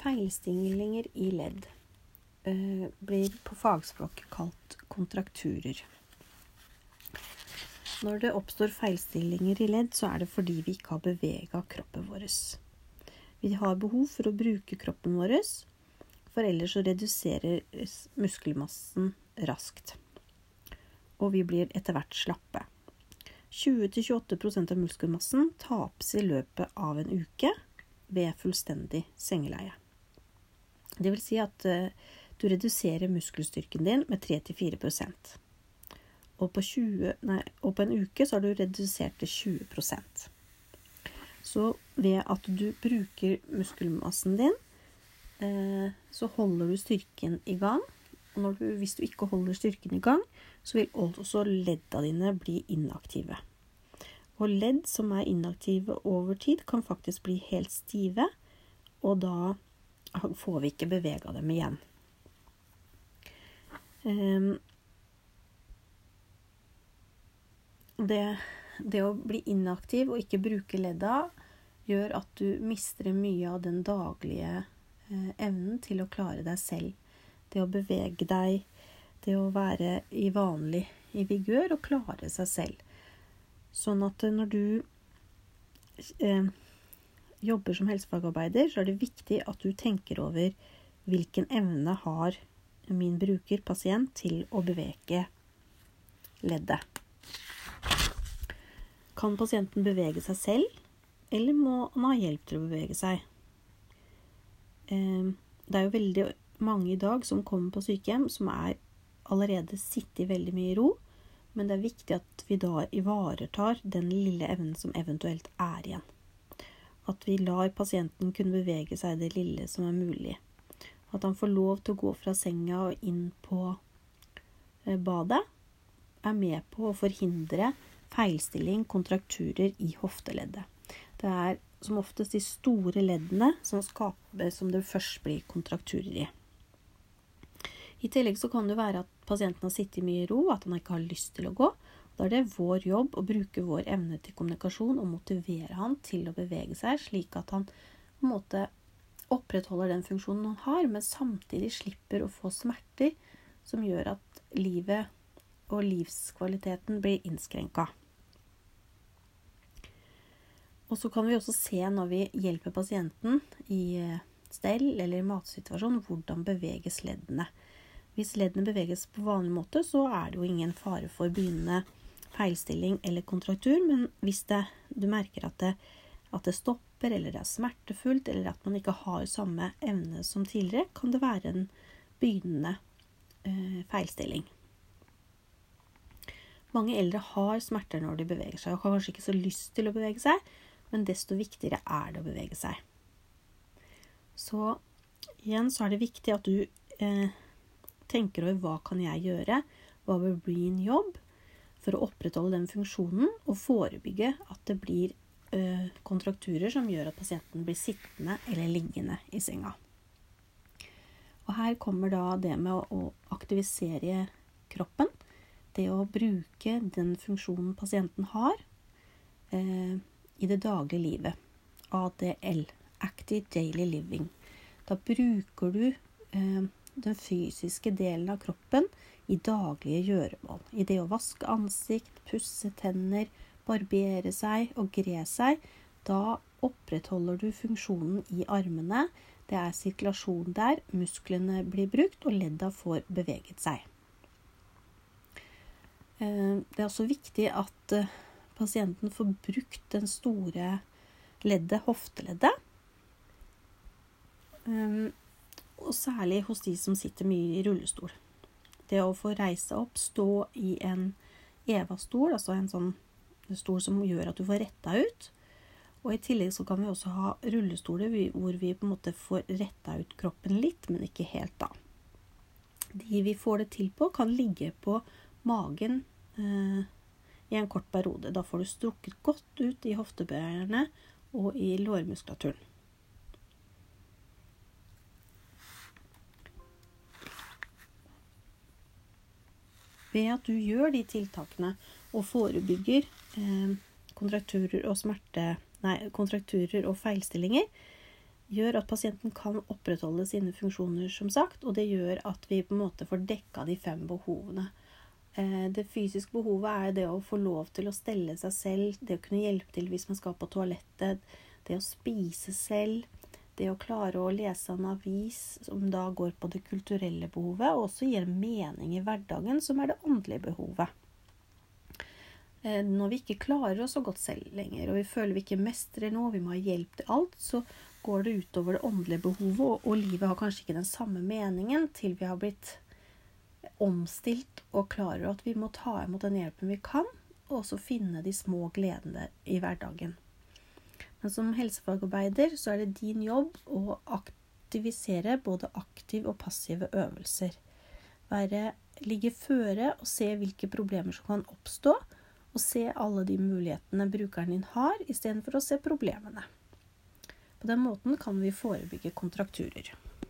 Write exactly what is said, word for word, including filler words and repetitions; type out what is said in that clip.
Feilstillinger i ledd eh, blir på fagspråket kalt kontrakturer. Når det oppstår feilstillinger i ledd, så er det fordi vi ikke har beveget kroppen vår. Vi har behov for å bruke kroppen vår, for ellers så reduseres muskelmassen raskt, og vi blir etter hvert slappe. tjue til tjueåtte prosent av muskelmassen tapes i løpet av en uke ved fullstendig sengeleie. Det vil si at uh, du reduserer muskelstyrken din med tre til fire prosent. Og på, tjue, nei, og på en uke så har du redusert til tjue prosent. Så ved at du bruker muskelmassen din, uh, så holder du styrken i gang. Og når du, hvis du ikke holder styrken i gang, så vil også ledda dine bli inaktive. Og ledd som er inaktive over tid kan faktisk bli helt stive, og da får vi ikke beveget dem igjen. Um, det, det å bli inaktiv og ikke bruke ledda gjør at du mister mye av den daglige eh, evnen til å klare deg selv. Det å bevege deg, det å være i vanlig i vigør og klare seg selv. Sånn at når du eh, jobber som helsefagarbeider, så er det viktig at du tenker over hvilken evne har min bruker, pasient, til å bevege leddet. Kan pasienten bevege seg selv, eller må han ha hjelp til å bevege seg? Eh, det er jo veldig mange i dag som kommer på sykehjem som er allerede sitter veldig mye i ro, men det er viktig at vi da ivaretar den lille evnen som eventuelt er igjen. At vi lar pasienten kunne bevege seg det lille som er mulig. At han får lov til å gå fra senga og inn på badet, er med på å forhindre feilstilling, kontrakturer i hofteleddet. Det er som oftest de store leddene som skaper som det først blir kontrakturer i. I tillegg så kan det være at pasienten har sittet mye i ro, at han ikke har lyst til å gå. Da er det vår jobb å bruke vår evne til kommunikasjon og motivere han til å bevege seg, slik at han på en måte opprettholder den funksjonen han har, men samtidig slipper å få smerter som gjør at livet og livskvaliteten blir innskrenket. Og så kan vi også se når vi hjelper pasienten i stell eller matsituasjon, hvordan beveges leddene. Hvis leddene beveges på vanlig måte, så er det jo ingen fare for begynnende feilstilling eller kontraktur, men hvis det, du merker at det, at det stopper, eller det er smertefullt, eller at man ikke har samme evne som tidligere, kan det være en begynnende eh, feilstilling. Mange eldre har smerter når de beveger seg, og har kanskje ikke så lyst til å bevege seg, men desto viktigere er det å bevege seg. Så igjen så er det viktig at du eh, tenker over hva kan jeg gjøre, hva vil bli en jobb for å opprettholde den funksjonen og forebygge at det blir ø, kontrakturer som gjør at pasienten blir sittende eller liggende i senga. Og her kommer da det med å, å aktivisere kroppen, det å bruke den funksjonen pasienten har eh, i det daglige livet. A D L, Active Daily Living. Da bruker du eh, den fysiske delen av kroppen i daglige gjøremål. I det å vaske ansikt, pusse tenner, barbere seg og gre seg, da opprettholder du funksjonen i armene. Det er sirkulasjon der, musklene blir brukt og ledda får beveget seg. Det er også viktig at pasienten får brukt den store leddet, hofteleddet. Og særlig hos de som sitter mye i rullestol. Det å få reise opp, stå i en Eva-stol, altså en sånn stol som gjør at du får retta ut. Og i tillegg så kan vi også ha rullestoler hvor vi på en måte får retta ut kroppen litt, men ikke helt da. De vi får det til på kan ligge på magen eh, i en kort periode. Da får du strukket godt ut i hoftebøyerne og i lårmuskulaturen. Ved at du gjør de tiltakene og forebygger eh, kontrakturer og smerte, nei, kontrakturer og feilstillinger, gjør at pasienten kan opprettholde sine funksjoner, som sagt, og det gjør at vi på en måte får dekket de fem behovene. Det fysiske behovet er det å få lov til å stelle seg selv, det å kunne hjelpe til hvis man skal på toalettet, det å spise selv, det å klare å lese en avis, som da går på det kulturelle behovet, og også gir mening i hverdagen, som er det åndelige behovet. Når vi ikke klarer oss så godt selv lenger, og vi føler vi ikke mestrer noe, vi må ha hjelp til alt, så går det utover det åndelige behovet, og, og livet har kanskje ikke den samme meningen til vi har blitt omstilt og klarer at vi må ta imot den hjelpen vi kan, og også finne de små gledene i hverdagen. Men som helsefagarbeider så er det din jobb å aktivisere både aktiv og passive øvelser. Være, ligge føre og se hvilke problemer som kan oppstå, og se alle de mulighetene brukeren din har, i stedet for å se problemene. På den måten kan vi forebygge kontrakturer.